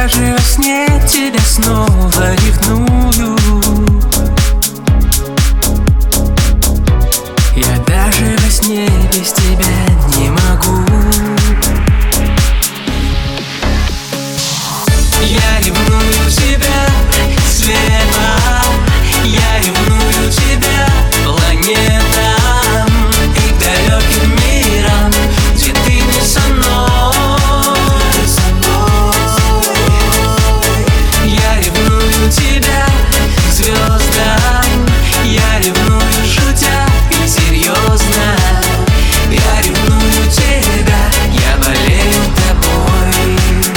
даже во сне тебя снова ревную. Я даже во сне без тебя не могу. Я ревную тебя слева, я ревную тебя планетам и далеким мирам, где ты не со мной. Я ревную тебя звездам, я ревную шутя и серьезно. Я ревную тебя, я болею тобой.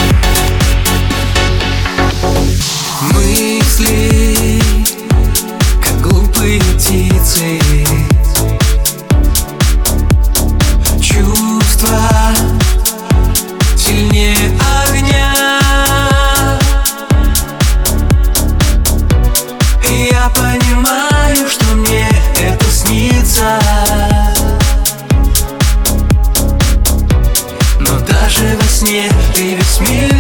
Мысли, как глупые птицы, чувства сильнее огня. И я понимаю, что мне это снится, но даже во сне ты весь мир